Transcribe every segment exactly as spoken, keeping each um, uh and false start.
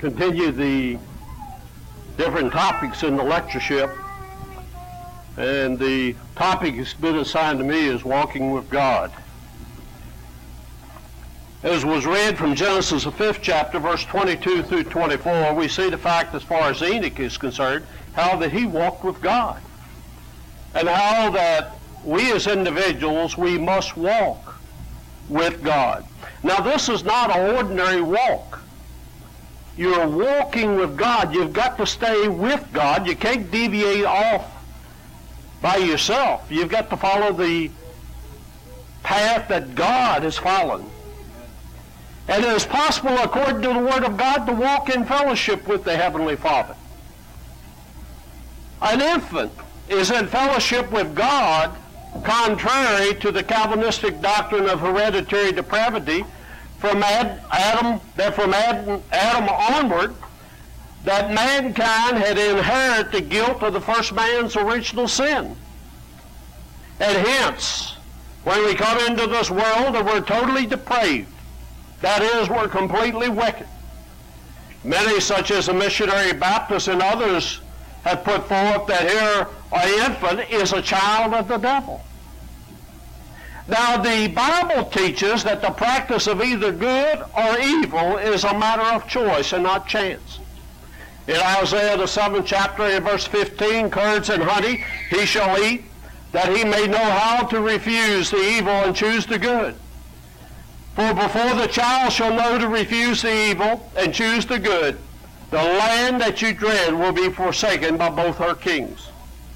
continue the different topics in the lectureship, and the topic that's been assigned to me is walking with God. As was read from Genesis, the fifth chapter, verse twenty-two through twenty-four, we see the fact, as far as Enoch is concerned, how that he walked with God, and how that we as individuals, we must walk with God. Now, this is not an ordinary walk. You're walking with God. You've got to stay with God. You can't deviate off by yourself. You've got to follow the path that God has followed. And it is possible, according to the Word of God, to walk in fellowship with the Heavenly Father. An infant is in fellowship with God, contrary to the Calvinistic doctrine of hereditary depravity, from Adam, that from Adam, Adam onward, that mankind had inherited the guilt of the first man's original sin. And hence, when we come into this world, that we're totally depraved. That is, we're completely wicked. Many, such as the Missionary Baptists and others, have put forth that here an infant is a child of the devil. Now, the Bible teaches that the practice of either good or evil is a matter of choice and not chance. In Isaiah, the seventh chapter, in verse fifteen, curds and honey he shall eat, that he may know how to refuse the evil and choose the good. For before the child shall know to refuse the evil and choose the good, the land that you dread will be forsaken by both her kings.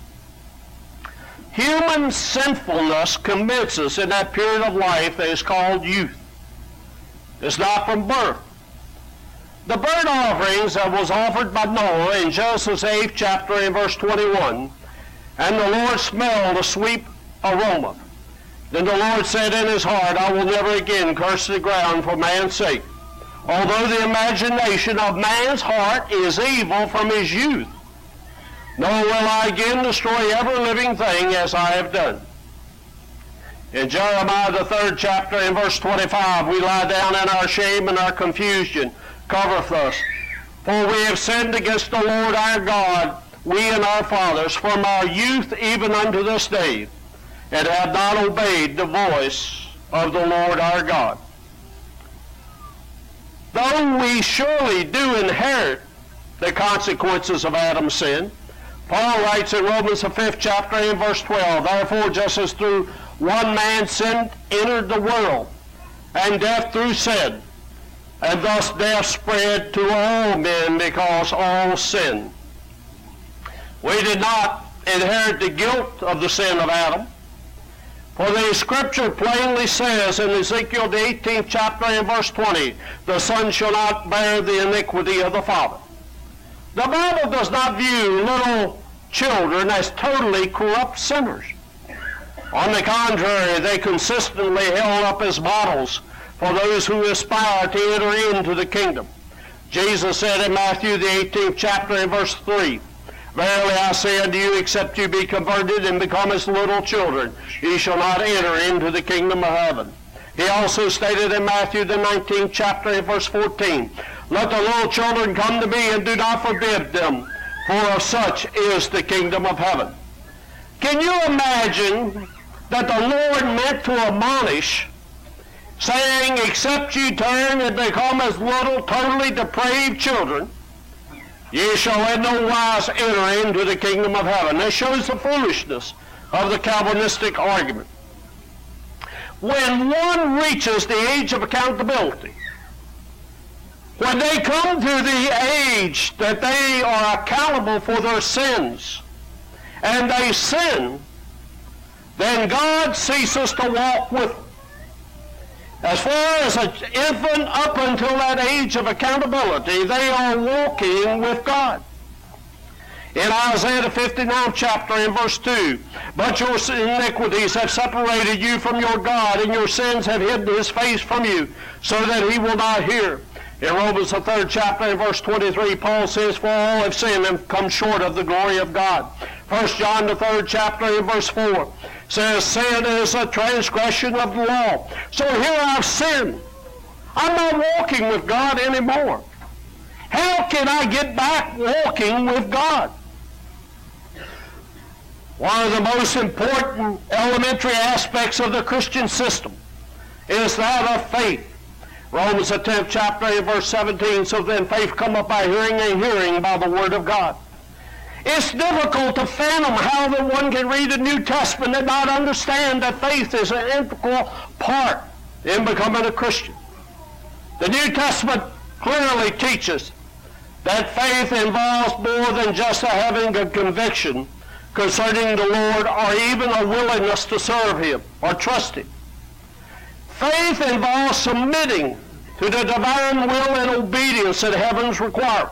Human sinfulness commits us in that period of life that is called youth. It's not from birth. The burnt offerings that was offered by Noah in Genesis eighth chapter in verse twenty-one, and the Lord smelled a sweet aroma. Then the Lord said in his heart, I will never again curse the ground for man's sake, although the imagination of man's heart is evil from his youth. Nor will I again destroy every living thing as I have done. In Jeremiah, the third chapter, in verse twenty-five, we lie down in our shame and our confusion covereth us. For we have sinned against the Lord our God, we and our fathers, from our youth even unto this day, and have not obeyed the voice of the Lord our God. Though we surely do inherit the consequences of Adam's sin, Paul writes in Romans, the fifth chapter, in verse twelve, therefore, just as through one man sin entered the world, and death through sin, and thus death spread to all men because all sinned. We did not inherit the guilt of the sin of Adam, for the Scripture plainly says in Ezekiel, the eighteenth chapter, in verse twenty, the Son shall not bear the iniquity of the Father. The Bible does not view little children as totally corrupt sinners. On the contrary, they consistently held up as models for those who aspire to enter into the kingdom. Jesus said in Matthew, the eighteenth chapter, in verse three, verily I say unto you, except you be converted and become as little children, ye shall not enter into the kingdom of heaven. He also stated in Matthew, the nineteenth chapter, in verse fourteen, let the little children come to me, and do not forbid them, for of such is the kingdom of heaven. Can you imagine that the Lord meant to admonish, saying, except you turn and become as little totally depraved children, ye shall in no wise enter into the kingdom of heaven? This shows the foolishness of the Calvinistic argument. When one reaches the age of accountability, when they come to the age that they are accountable for their sins, and they sin, then God ceases to walk with them. As far as an infant up until that age of accountability, they are walking with God. In Isaiah the fifty-ninth chapter, in verse two, but your iniquities have separated you from your God, and your sins have hidden his face from you, so that he will not hear. In Romans, the third chapter, in verse twenty-three, Paul says, for all have sinned and come short of the glory of God. First John, the third chapter, in verse four, says, sin is a transgression of the law. So here I've sinned. I'm not walking with God anymore. How can I get back walking with God? One of the most important elementary aspects of the Christian system is that of faith. Romans the tenth chapter and verse seventeen, so then faith cometh by hearing, and hearing by the word of God. It's difficult to fathom how that one can read the New Testament and not understand that faith is an integral part in becoming a Christian. The New Testament clearly teaches that faith involves more than just having a conviction concerning the Lord or even a willingness to serve Him or trust Him. Faith involves submitting to the divine will and obedience that heavens require.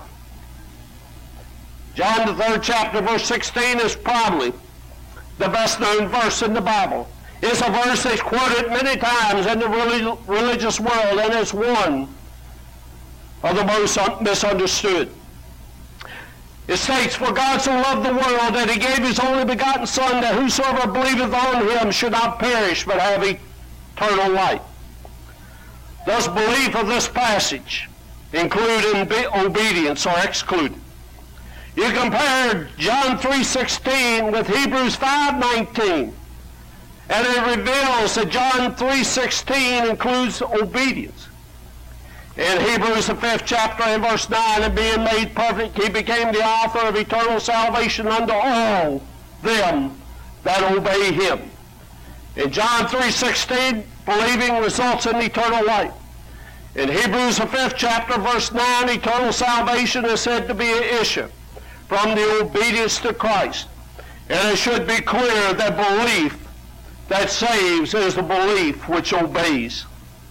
John the third chapter, verse sixteen is probably the best known verse in the Bible. It's a verse that's quoted many times in the religious world, and it's one of the most misunderstood. It states, "For God so loved the world that He gave His only begotten Son, that whosoever believeth on Him should not perish, but have eternal life." Does belief of this passage include obedience or exclude it? You compare John three sixteen with Hebrews five nineteen, and it reveals that John three sixteen includes obedience. In Hebrews the fifth chapter and verse nine, and being made perfect, He became the author of eternal salvation unto all them that obey Him. In John three sixteen, believing results in eternal life. In Hebrews the fifth chapter, verse nine, eternal salvation is said to be an issue from the obedience to Christ. And it should be clear that belief that saves is the belief which obeys.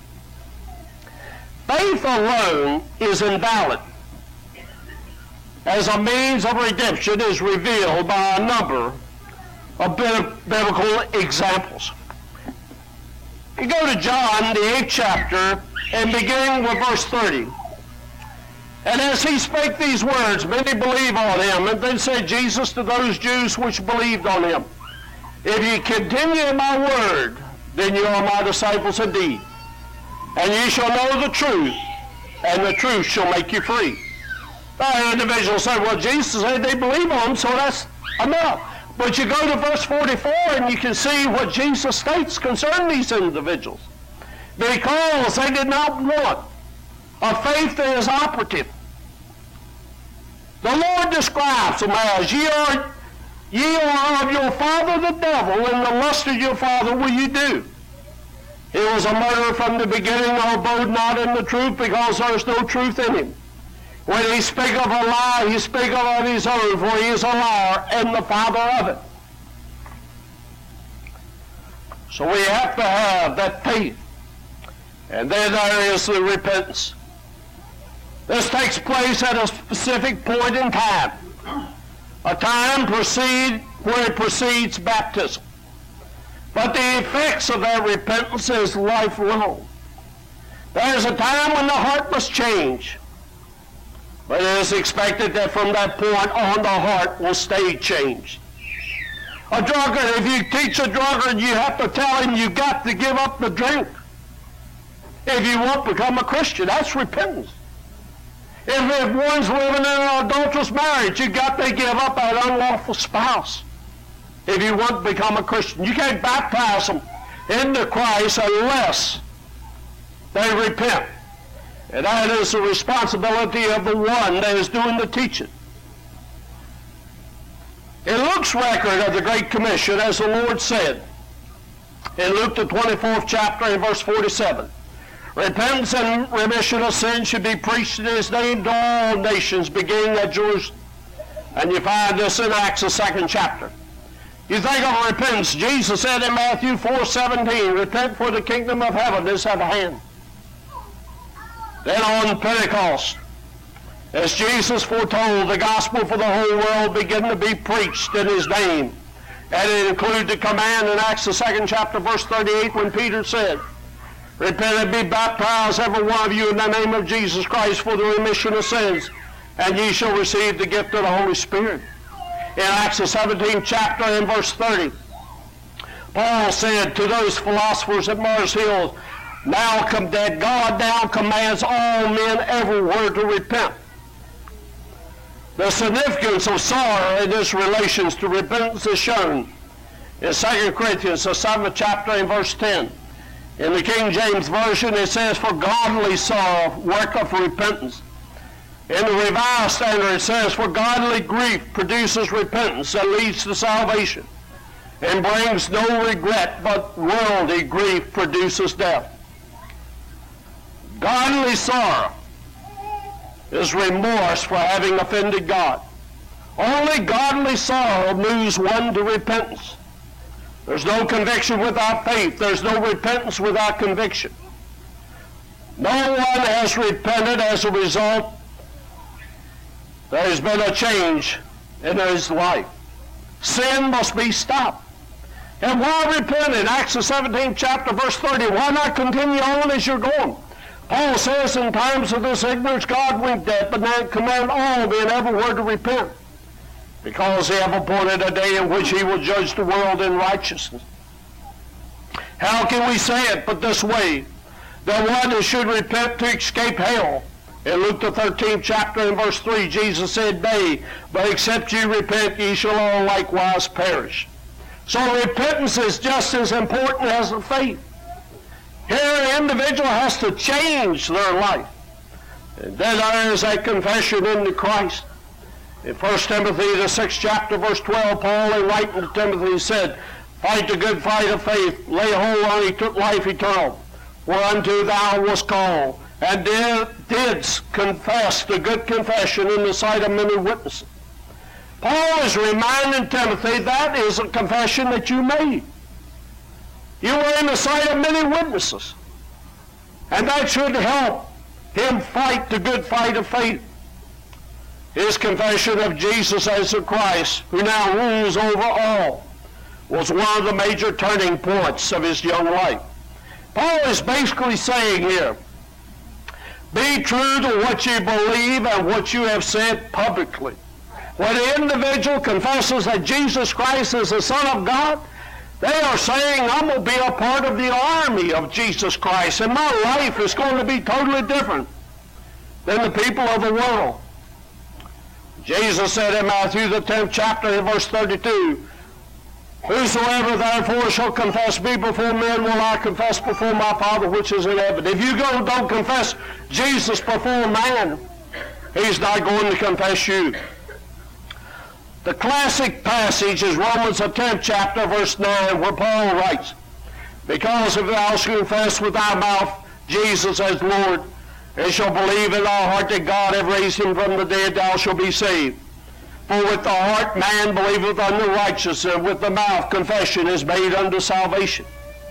Faith alone is invalid as a means of redemption is revealed by a number of biblical examples. You go to John, the eighth chapter, and begin with verse thirty. "And as He spake these words, many believed on Him. And then said Jesus to those Jews which believed on Him, If ye continue in my word, then you are my disciples indeed. And ye shall know the truth, and the truth shall make you free." Now, individuals say, well, Jesus said they believe on Him, so that's enough. But you go to verse forty-four, and you can see what Jesus states concerning these individuals. Because they did not want a faith that is operative. The Lord describes them as, ye are, ye are of your father the devil, and the lust of your father will you do. He was a murderer from the beginning, and abode not in the truth, because there is no truth in him. When he spake of a lie, he spake of his own, for he is a liar and the father of it. So we have to have that faith. And then there is the repentance. This takes place at a specific point in time. A time proceed where it precedes baptism. But the effects of that repentance is lifelong. There is a time when the heart must change. But it is expected that from that point on the heart will stay changed. A drunkard, if you teach a drunkard, you have to tell him you got to give up the drink. If you won't become a Christian, that's repentance. If, if one's living in an adulterous marriage, you got to give up that unlawful spouse. If you want to become a Christian, you can't baptize them into Christ unless they repent. And that is the responsibility of the one that is doing the teaching. In Luke's record of the Great Commission, as the Lord said, in Luke the twenty-fourth chapter and verse forty-seven, repentance and remission of sin should be preached in His name to all nations, beginning at Jerusalem. And you find this in Acts the second chapter. You think of repentance. Jesus said in Matthew four seventeen, repent, for the kingdom of heaven is at hand. Then on Pentecost, as Jesus foretold, the gospel for the whole world began to be preached in His name. And it included the command in Acts the second chapter, verse thirty-eight, when Peter said, repent and be baptized, every one of you, in the name of Jesus Christ for the remission of sins, and ye shall receive the gift of the Holy Spirit. In Acts the seventeenth chapter and verse thirty, Paul said to those philosophers at Mars Hill, now come that God now commands all men everywhere to repent The significance of sorrow in its relations to repentance is shown in Second Corinthians, the seventh chapter, and verse ten. In the King James Version, it says, "For godly sorrow worketh repentance." In the Revised Standard, it says, "For godly grief produces repentance that leads to salvation, and brings no regret, but worldly grief produces death." Godly sorrow is remorse for having offended God. Only godly sorrow moves one to repentance. There's no conviction without faith. There's no repentance without conviction. No one has repented as a result. There has been a change in his life. Sin must be stopped. And why repent? In Acts the seventeenth chapter, verse thirty, why not continue on as you're going? Paul says, "In times of this ignorance God winked at, but now command all men everywhere to repent, because he hath appointed a day in which he will judge the world in righteousness." How can we say it but this way? That one should repent to escape hell. In Luke the thirteenth chapter and verse three, Jesus said, "Nay, but except ye repent, ye shall all likewise perish." So repentance is just as important as the faith. Here an individual has to change their life. And then there is a confession into Christ. In First Timothy, the sixth chapter, verse twelve, Paul, in writing to Timothy, said, "Fight the good fight of faith, lay hold on et- life eternal, whereunto thou wast called, and did, didst confess the good confession in the sight of many witnesses." Paul is reminding Timothy that is a confession that you made. You were in the sight of many witnesses. And that should help him fight the good fight of faith. His confession of Jesus as the Christ, who now rules over all, was one of the major turning points of his young life. Paul is basically saying here, be true to what you believe and what you have said publicly. When an individual confesses that Jesus Christ is the Son of God, they are saying, I'm going to be a part of the army of Jesus Christ, and my life is going to be totally different than the people of the world. Jesus said in Matthew the tenth chapter in verse thirty-two, "Whosoever therefore shall confess me before men will I confess before my Father which is in heaven." If you go don't confess Jesus before man, he's not going to confess you. The classic passage is Romans the tenth chapter, verse nine, where Paul writes, "Because if thou shalt confess with thy mouth Jesus as Lord, and shalt believe in thy heart that God hath raised him from the dead, thou shalt be saved. For with the heart man believeth unto righteousness, and with the mouth confession is made unto salvation."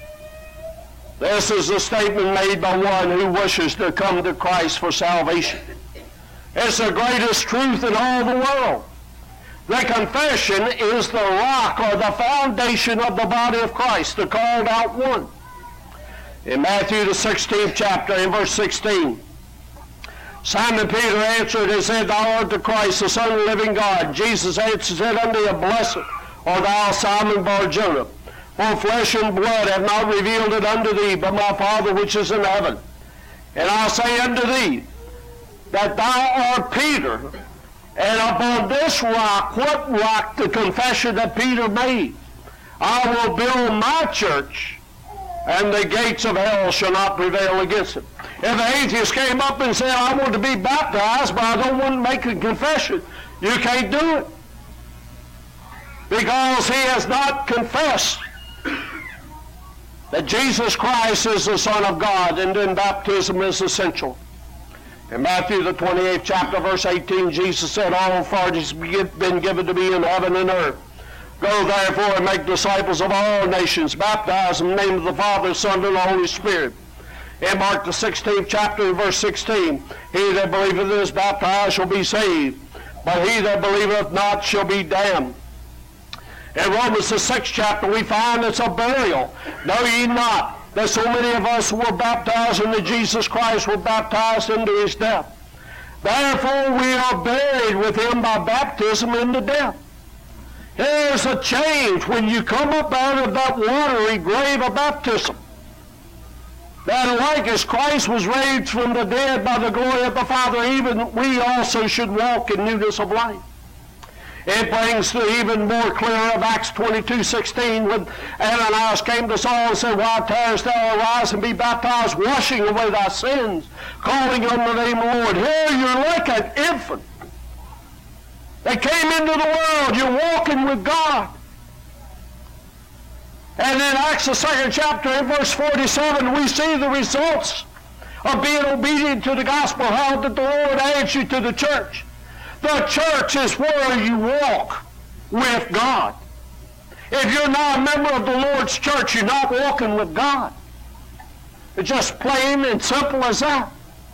This is a statement made by one who wishes to come to Christ for salvation. It's the greatest truth in all the world. The confession is the rock or the foundation of the body of Christ, the called out one. In Matthew the sixteenth chapter, in verse sixteen, Simon Peter answered and said, "Thou art the Christ, the Son of the living God." Jesus answered and said unto him, "Blessed art thou, Simon Bar-Jonah, for flesh and blood have not revealed it unto thee, but my Father which is in heaven. And I say unto thee, that thou art Peter, and upon this rock," what rock? The confession that Peter made, "I will build my church, and the gates of hell shall not prevail against it." If an atheist came up and said, "I want to be baptized, but I don't want to make a confession," you can't do it, because he has not confessed that Jesus Christ is the Son of God, and then baptism is essential. In Matthew the twenty-eighth chapter, verse eighteen, Jesus said, "All authority has been given to me in heaven and earth. Go therefore and make disciples of all nations, baptize in the name of the Father, Son, and the Holy Spirit." In Mark the sixteenth chapter, verse sixteen, "He that believeth and is baptized shall be saved, but he that believeth not shall be damned." In Romans the sixth chapter, we find it's a burial. "Know ye not that so many of us who were baptized into Jesus Christ were baptized into his death? Therefore we are buried with him by baptism into death." Here's a change when you come up out of that watery grave of baptism. that like as Christ was raised from the dead by the glory of the Father, even we also should walk in newness of life. It brings to even more clear of Acts twenty-two sixteen, when Ananias came to Saul and said, "Why tarriest thou? Arise and be baptized, washing away thy sins, calling on the name of the Lord." Here you're like an infant. They came into the world. You're walking with God. And in Acts the second chapter, in verse forty-seven, we see the results of being obedient to the gospel, how that the Lord adds you to the church. The church is where you walk with God. If you're not a member of the Lord's church, you're not walking with God. It's just plain and simple as that.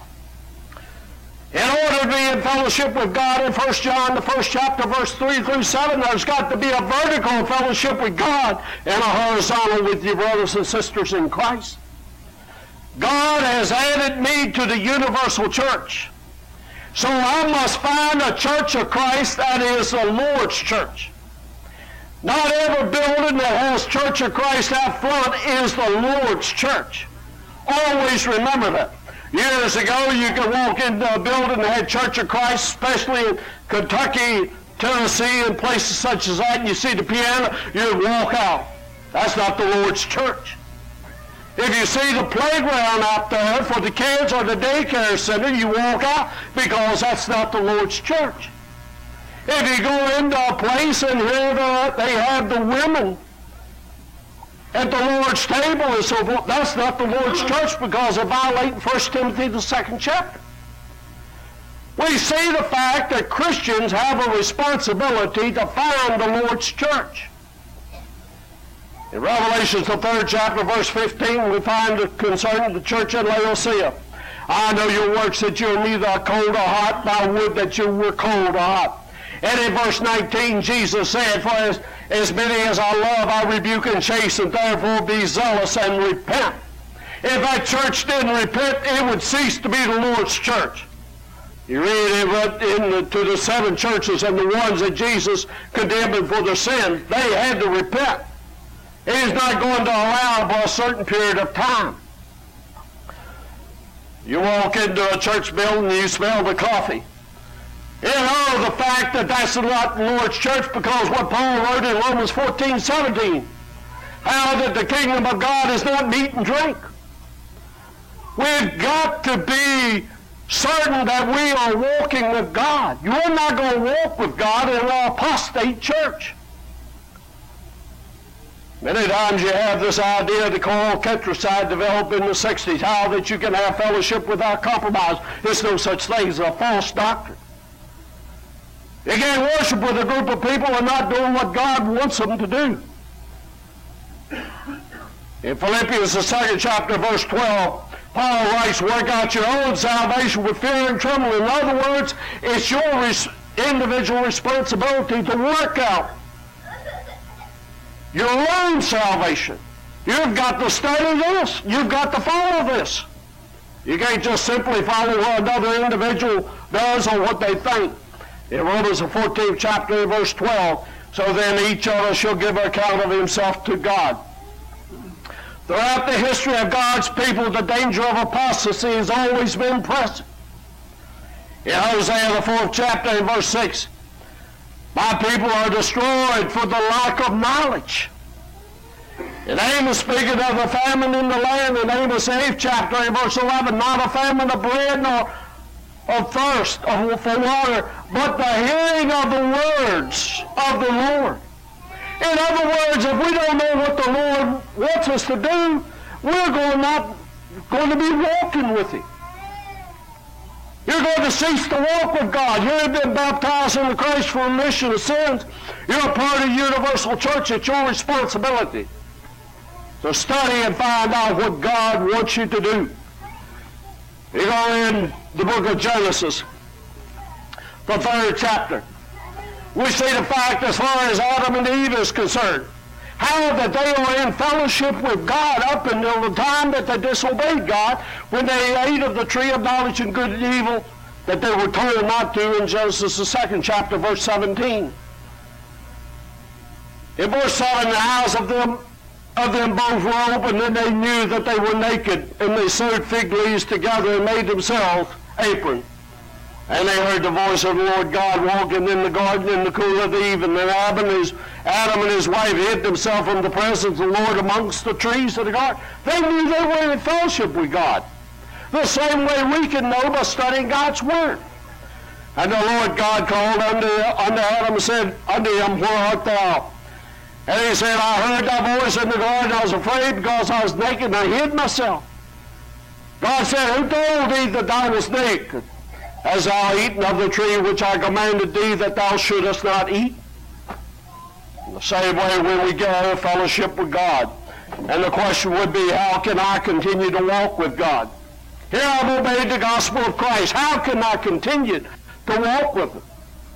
In order to be in fellowship with God in First John, the first chapter, verse three through seven, there's got to be a vertical fellowship with God and a horizontal with your brothers and sisters in Christ. God has added me to the universal church. So I must find a church of Christ that is the Lord's church. Not every building that has Church of Christ out front is the Lord's church. Always remember that. Years ago, you could walk into a building that had Church of Christ, especially in Kentucky, Tennessee, and places such as that, and you see the piano, you'd walk out. That's not the Lord's church. If you see the playground out there for the kids or the daycare center, you walk out because that's not the Lord's church. If you go into a place and here the, they have the women at the Lord's table and so forth, that's not the Lord's church because they're violating First Timothy, the second chapter. We see the fact that Christians have a responsibility to find the Lord's church. In Revelation, the third chapter, verse fifteen, we find it concerning the church at Laodicea. "I know your works, that you are neither cold or hot, but I would that you were cold or hot." And in verse nineteen, Jesus said, "For as, as many as I love, I rebuke and chasten, therefore be zealous and repent." If that church didn't repent, it would cease to be the Lord's church. You read it in the, to the seven churches and the ones that Jesus condemned for their sins, they had to repent. He is not going to allow for a certain period of time. You walk into a church building and you smell the coffee. You know the fact that that's not the Lord's church because what Paul wrote in Romans fourteen seventeen, how that the kingdom of God is not meat and drink. We've got to be certain that we are walking with God. You're not going to walk with God in an apostate church. Many times you have this idea that Carl Ketracide developed in the sixties, how that you can have fellowship without compromise. There's no such thing as a false doctrine. You can't worship with a group of people and not doing what God wants them to do. In Philippians, the second chapter, verse twelve, Paul writes, "Work out your own salvation with fear and trembling." In other words, it's your res- individual responsibility to work out your own salvation. You've got to study this. You've got to follow this. You can't just simply follow what another individual does or what they think. In Romans the fourteenth chapter, verse twelve, "So then each of us shall give account of himself to God." Throughout the history of God's people, the danger of apostasy has always been present. In Hosea the fourth chapter, in verse six, "My people are destroyed for the lack of knowledge." And Amos, speaking of the famine in the land, in Amos the eighth chapter, in verse eleven, "Not a famine of bread nor of thirst of, for water, but the hearing of the words of the Lord." In other words, if we don't know what the Lord wants us to do, we're going not going to be walking with Him. You're going to cease to walk with God. You've been baptized into Christ for remission of sins. You're a part of the universal church. It's your responsibility. So study and find out what God wants you to do. You go in the book of Genesis, the third chapter. We see the fact as far as Adam and Eve is concerned, how that they were in fellowship with God up until the time that they disobeyed God when they ate of the tree of knowledge and good and evil that they were told not to in Genesis the second chapter, verse seventeen. In verse seven, "The eyes of them of them both were opened, and they knew that they were naked, and they sewed fig leaves together and made themselves aprons. And they heard the voice of the Lord God walking in the garden in the cool of the evening. And Adam and his, Adam and his wife hid themselves from the presence of the Lord amongst the trees of the garden. They knew they were in fellowship with God. The same way we can know by studying God's Word. And the Lord God called unto, unto Adam and said unto him, Where art thou? And he said, I heard thy voice in the garden. I was afraid because I was naked, and I hid myself. God said, Who told thee that thou wast naked? Hast thou eaten of the tree which I commanded thee that thou shouldest not eat? In the same way when we get our fellowship with God. And the question would be, how can I continue to walk with God? Here I've obeyed the gospel of Christ. How can I continue to walk with Him?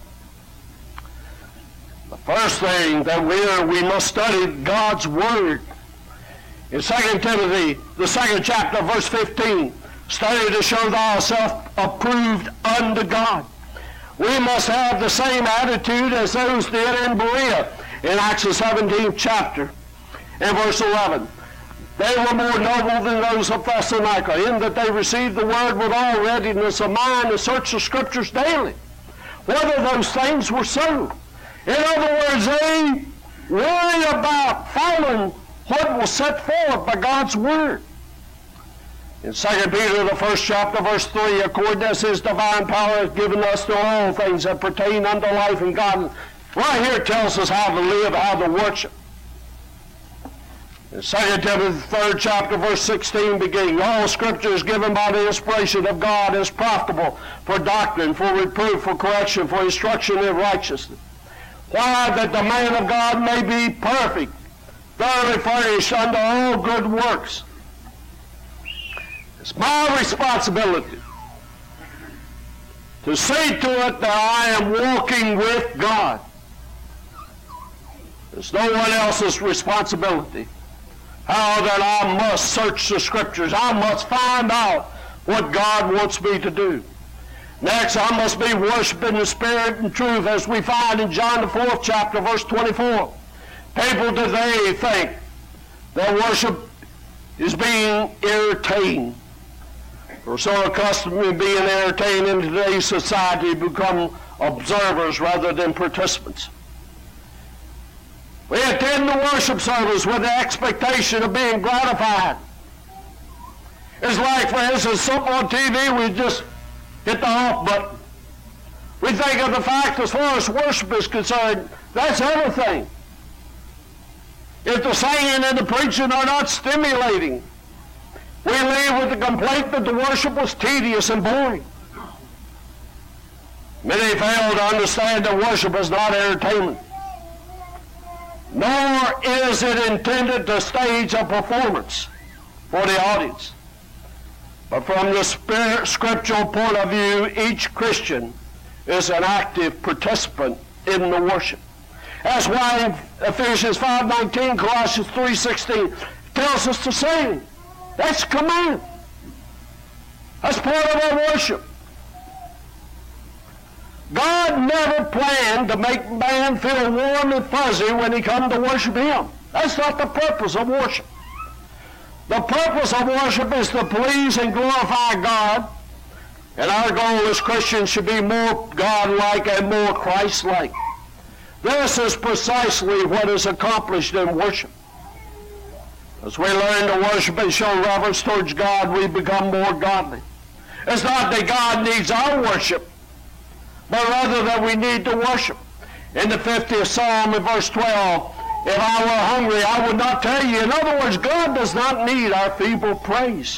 The first thing that we we must study God's Word. In Second Timothy, the second chapter, verse fifteen, study to show thyself approved unto God. We must have the same attitude as those did in Berea in Acts the seventeenth chapter and verse eleven. They were more noble than those of Thessalonica, in that they received the word with all readiness of mind to search the Scriptures daily, whether those things were so. In other words, they worry about following what was set forth by God's Word. In Second Peter, the first chapter, verse three, according as His divine power has given us to all things that pertain unto life and godliness. Right here it tells us how to live, how to worship. In Second Timothy, the third chapter, verse sixteen, beginning, all Scripture is given by the inspiration of God, is profitable for doctrine, for reproof, for correction, for instruction in righteousness. Why? That the man of God may be perfect, thoroughly furnished unto all good works. It's my responsibility to see to it that I am walking with God. It's no one else's responsibility. How that I must search the Scriptures. I must find out what God wants me to do. Next, I must be worshiping the Spirit and truth, as we find in John the fourth chapter, verse twenty-four. People today think that worship is being entertained. We're so accustomed to being entertained in today's society, become observers rather than participants. We attend the worship service with the expectation of being gratified. It's like, for instance, something on T V, we just hit the off button. We think of the fact, as far as worship is concerned, that's everything. If the singing and the preaching are not stimulating, we leave with the complaint that the worship was tedious and boring. Many fail to understand that worship is not entertainment, nor is it intended to stage a performance for the audience. But from the spirit, scriptural point of view, each Christian is an active participant in the worship. That's why in Ephesians five nineteen, Colossians three sixteen tells us to sing. That's a command. That's part of our worship. God never planned to make man feel warm and fuzzy when he comes to worship Him. That's not the purpose of worship. The purpose of worship is to please and glorify God, and our goal as Christians should be more God-like and more Christ-like. This is precisely what is accomplished in worship. As we learn to worship and show reverence towards God, we become more godly. It's not that God needs our worship, but rather that we need to worship. In the fiftieth Psalm, in verse twelve, if I were hungry, I would not tell you. In other words, God does not need our feeble praise.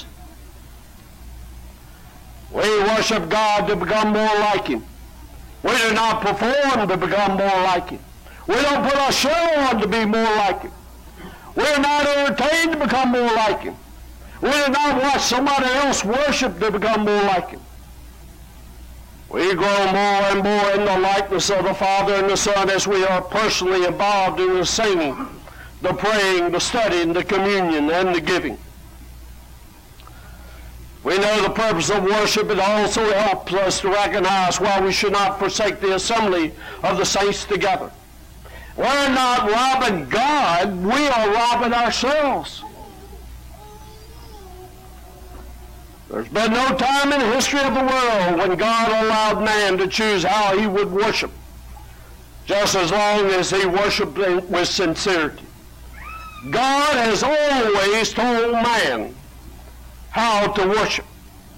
We worship God to become more like Him. We do not perform to become more like Him. We don't put our show on to be more like Him. We are not entertained to become more like Him. We do not watch somebody else worship to become more like Him. We grow more and more in the likeness of the Father and the Son as we are personally involved in the singing, the praying, the studying, the communion, and the giving. We know the purpose of worship. It also helps us to recognize why we should not forsake the assembly of the saints together. We're not robbing God, we are robbing ourselves. There's been no time in the history of the world when God allowed man to choose how he would worship, just as long as he worshiped with sincerity. God has always told man how to worship.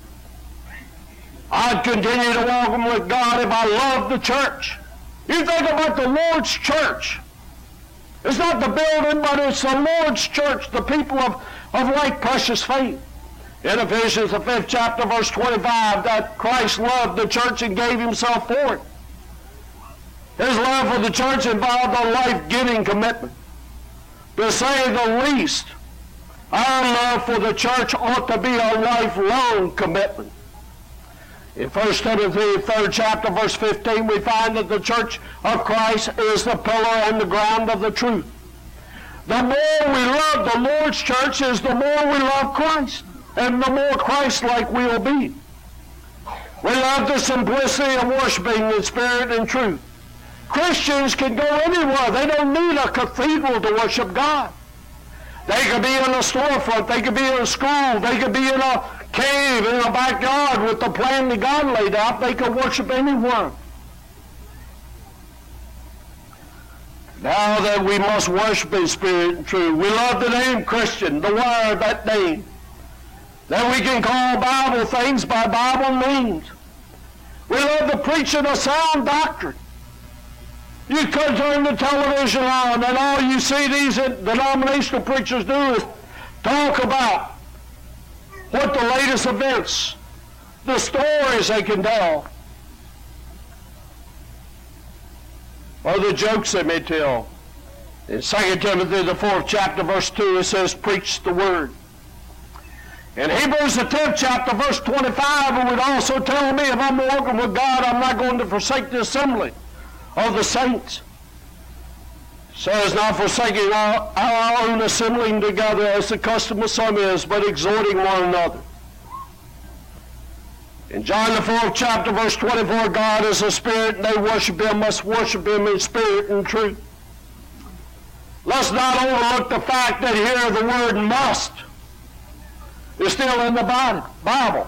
I'd continue to walk with God if I loved the church. You think about the Lord's church. It's not the building, but it's the Lord's church, the people of, of like precious faith. In Ephesians, the fifth chapter, verse twenty-five, that Christ loved the church and gave himself for it. His love for the church involved a life-giving commitment. To say the least, our love for the church ought to be a lifelong commitment. In First Timothy, third chapter, verse fifteen, we find that the church of Christ is the pillar and the ground of the truth. The more we love the Lord's church is the more we love Christ, and the more Christ-like we will be. We love the simplicity of worshiping in spirit and truth. Christians can go anywhere. They don't need a cathedral to worship God. They could be in a storefront. They could be in a school. They could be in a cave in a backyard with the plan that God laid out. They could worship anywhere. Now that we must worship in spirit and truth, we love the name Christian, the word, that name. That we can call Bible things by Bible names. We love the preaching of sound doctrine. You could turn the television on, and all you see these denominational preachers do is talk about what the latest events, the stories they can tell, or the jokes they may tell. In Second Timothy, the fourth chapter, verse two, it says, preach the word. In Hebrews, the tenth chapter, verse twenty-five, it would also tell me if I'm walking with God, I'm not going to forsake the assembly of the saints. It says, not forsaking our, our own assembling together as the custom of some is, but exhorting one another. In John the fourth chapter, verse twenty-four, God is a spirit, and they worship him, must worship him in spirit and truth. Let's not overlook the fact that here the word must is still in the Bible,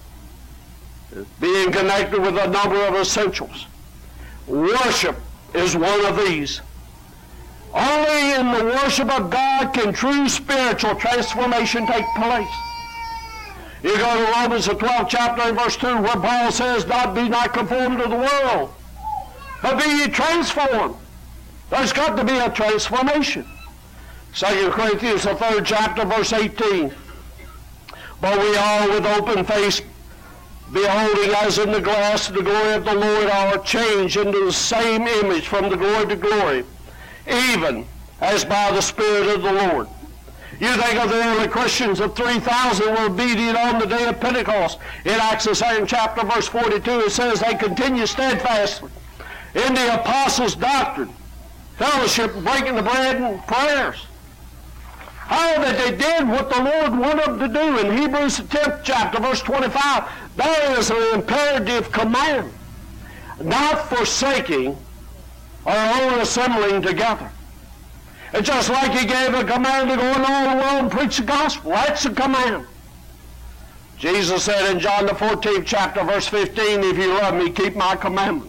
being connected with a number of essentials. Worship is one of these. Only in the worship of God can true spiritual transformation take place. You go to Romans, the twelfth chapter, and verse two, where Paul says, "Not be not conformed to the world, but be ye transformed." There's got to be a transformation. Second Corinthians, the third chapter, verse eighteen. But we all with open face, beholding as in the glass the glory of the Lord, are changed into the same image from the glory to glory, even as by the Spirit of the Lord. You think of the early Christians, the three thousand were obedient on the day of Pentecost. In Acts the second chapter, verse forty-two, it says they continue steadfastly in the apostles' doctrine, fellowship, breaking the bread, and prayers. How that they did what the Lord wanted them to do. In Hebrews the tenth chapter, verse twenty-five, there is an imperative command, not forsaking our own assembling together. It's just like he gave a command to go in all the world and preach the gospel. That's a command. Jesus said in John the fourteenth chapter, verse fifteen, if you love me, keep my commandment.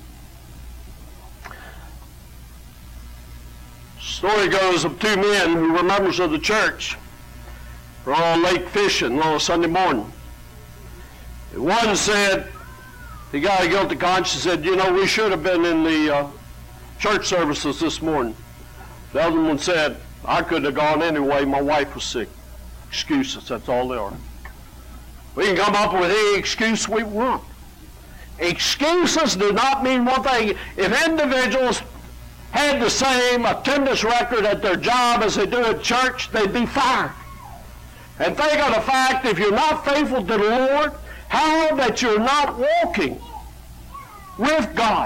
Story goes of two men who were members of the church were on a lake fishing on a Sunday morning. And one said, he got a guilty conscience, said, you know, we should have been in the uh, church services this morning. The other one said, I couldn't have gone anyway, my wife was sick. Excuses, that's all they are. We can come up with any excuse we want. Excuses do not mean one thing. If individuals had the same attendance record at their job as they do at church, they'd be fired. And think of the fact, if you're not faithful to the Lord, how that you're not walking with God.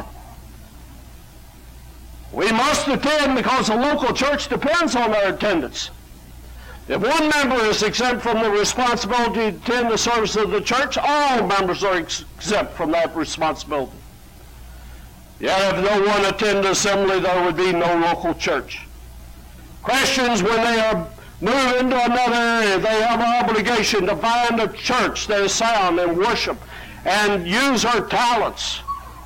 We must attend because the local church depends on our attendance. If one member is exempt from the responsibility to attend the service of the church, all members are ex- exempt from that responsibility. Yet if no one attend assembly, there would be no local church. Christians, when they are moving to another area, they have an obligation to find a church that is sound and worship and use their talents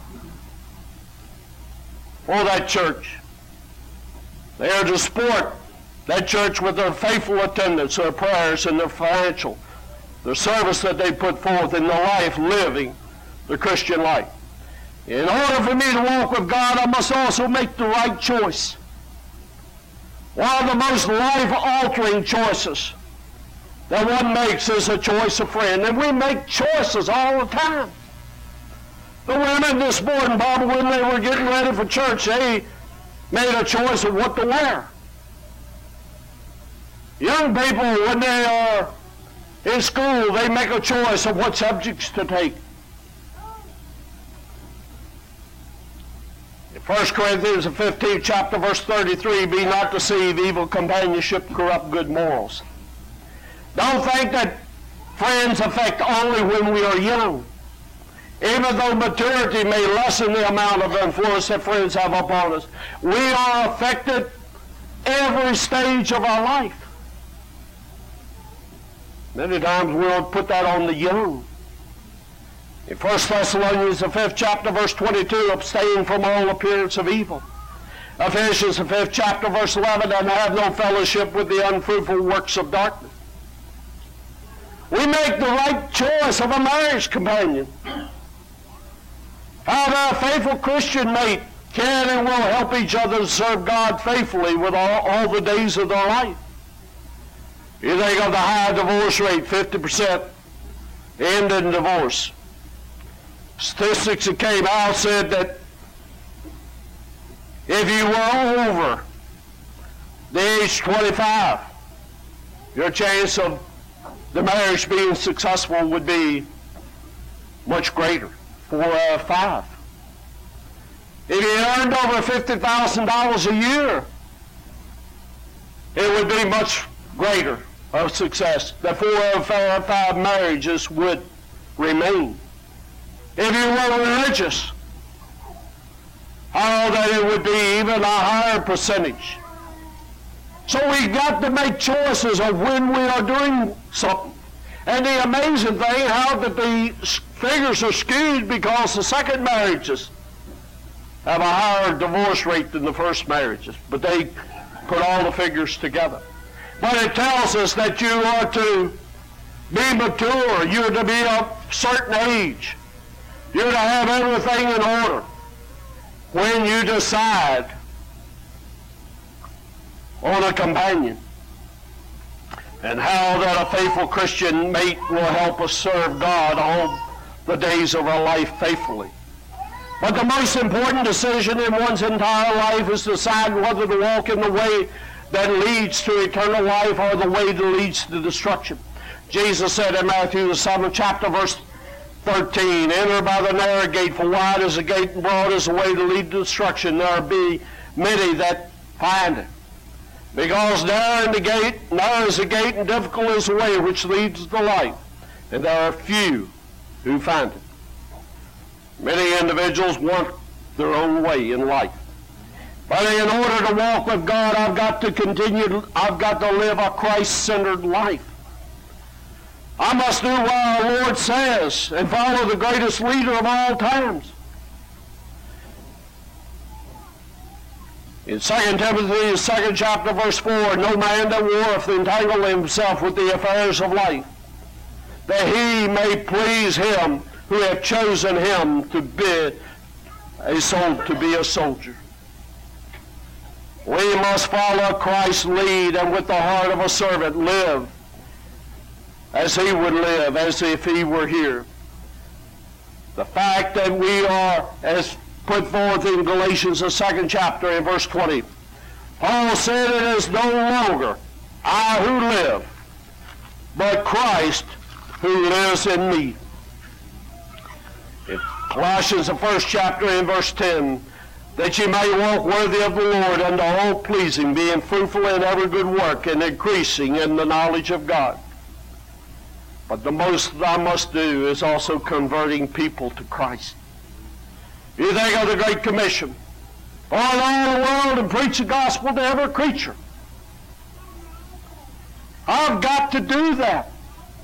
for that church. They are to support that church with their faithful attendance, their prayers, and their financial, the service that they put forth in their life, living the Christian life. In order for me to walk with God, I must also make the right choice. One of the most life-altering choices that one makes is a choice of friend. And we make choices all the time. The women this morning, Bob, when they were getting ready for church, they made a choice of what to wear. Young people, when they are in school, they make a choice of what subjects to take. In First Corinthians, the fifteenth chapter, verse thirty-three, be not deceived, evil companionship corrupt good morals. Don't think that friends affect only when we are young. Even though maturity may lessen the amount of influence that friends have upon us, we are affected every stage of our life. Many times we'll put that on the young. In First Thessalonians, the fifth chapter, verse twenty-two, abstain from all appearance of evil. Ephesians, the fifth chapter, verse eleven, and have no fellowship with the unfruitful works of darkness. We make the right choice of a marriage companion. How a faithful Christian mate can and will help each other to serve God faithfully with all, all the days of their life. You think of the high divorce rate, fifty percent end in divorce. Statistics that came out said that if you were over the age twenty-five, your chance of the marriage being successful would be much greater, four out of five. If you earned over fifty thousand dollars a year, it would be much greater of success. The four out of five marriages would remain. If you were religious, I know that it would be even a higher percentage. So we've got to make choices of when we are doing something. And the amazing thing, how that the figures are skewed because the second marriages have a higher divorce rate than the first marriages. But they put all the figures together. But it tells us that you are to be mature. You're to be of a certain age. You're to have everything in order when you decide on a companion. And how that a faithful Christian mate will help us serve God all the days of our life faithfully. But the most important decision in one's entire life is to decide whether to walk in the way that leads to eternal life or the way that leads to destruction. Jesus said in Matthew the seventh chapter, verse thirteen, enter by the narrow gate, for wide is the gate and broad is the way to lead to destruction. There be many that find it. Because narrow in the gate, narrow is the gate and difficult is the way which leads to life. And there are few who find it. Many individuals want their own way in life. But in order to walk with God, I've got to continue, I've got to live a Christ-centered life. I must do what our Lord says and follow the greatest leader of all times. In Second Timothy, the second chapter, verse four, no man that warreth entangle himself with the affairs of life, that he may please him who hath chosen him to be a soul, to be a soldier. We must follow Christ's lead and with the heart of a servant live as he would live, as if he were here. The fact that we are, as put forth in Galatians, the second chapter, in verse twenty, Paul said, it is no longer I who live, but Christ who lives in me. In Colossians, the first chapter, in verse ten, that ye may walk worthy of the Lord unto all pleasing, being fruitful in every good work, and increasing in the knowledge of God. But the most that I must do is also converting people to Christ. You think of the Great Commission. Go all over the world and preach the gospel to every creature. I've got to do that.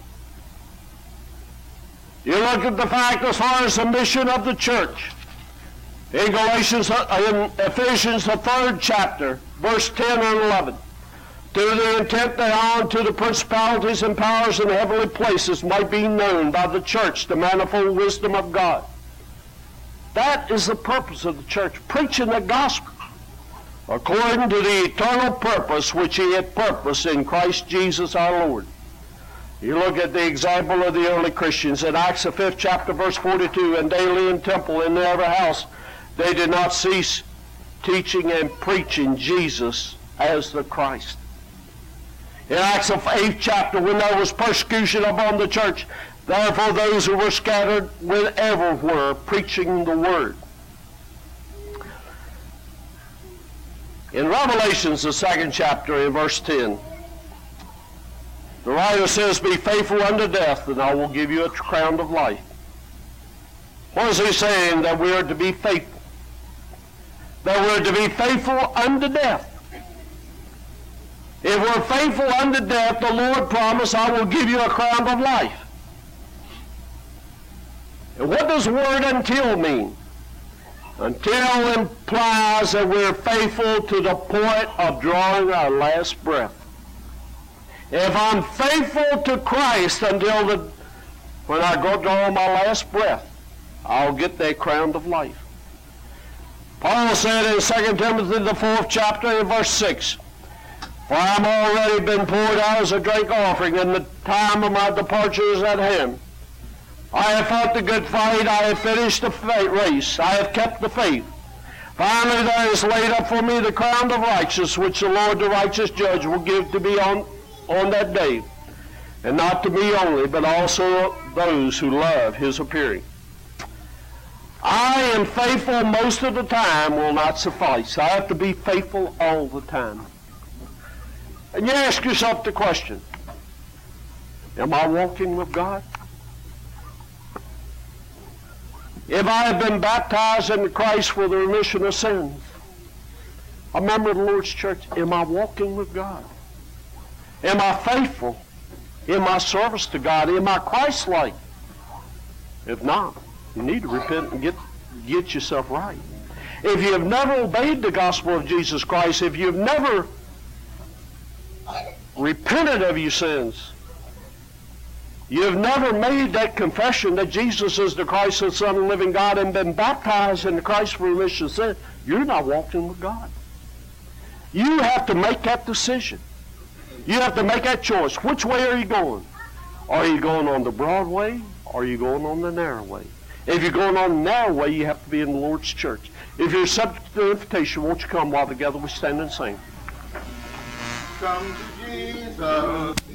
You look at the fact as far as the mission of the church. In Galatians, in Ephesians, the third chapter, verse ten and eleven. To the intent thereon, to the principalities and powers in the heavenly places might be known by the church the manifold wisdom of God. That is the purpose of the church, preaching the gospel according to the eternal purpose which he had purposed in Christ Jesus our Lord. You look at the example of the early Christians in Acts the fifth chapter, verse forty-two, and daily in temple in every house they did not cease teaching and preaching Jesus as the Christ. In Acts the eighth chapter, when there was persecution upon the church, therefore those who were scattered went everywhere preaching the word. In Revelations, the second chapter, in verse ten, the writer says, be faithful unto death, and I will give you a crown of life. What is he saying? That we are to be faithful. That we're to be faithful unto death. If we're faithful unto death, the Lord promised, I will give you a crown of life. And what does the word until mean? Until implies that we're faithful to the point of drawing our last breath. If I'm faithful to Christ until the, when I go draw my last breath, I'll get that crown of life. Paul said in Second Timothy, the fourth chapter, in verse six, for I'm already been poured out as a drink offering, and the time of my departure is at hand. I have fought the good fight, I have finished the race, I have kept the faith. Finally there is laid up for me the crown of righteousness, which the Lord the righteous judge will give to me on, on that day, and not to me only, but also those who love his appearing. I am faithful most of the time will not suffice. I have to be faithful all the time. And you ask yourself the question, am I walking with God? If I have been baptized into Christ for the remission of sins, a member of the Lord's church, am I walking with God? Am I faithful in my service to God? Am I Christ-like? If not, you need to repent and get, get yourself right. If you have never obeyed the gospel of Jesus Christ, if you've never repented of your sins, you've never made that confession that Jesus is the Christ, the Son of the living God, and been baptized into Christ for remission of sin, you're not walking with God. You have to make that decision. You have to make that choice. Which way are you going? Are you going on the broad way, or are you going on the narrow way? If you're going on the narrow way, you have to be in the Lord's church. If you're subject to the invitation, won't you come while together we stand and sing? Come to Jesus.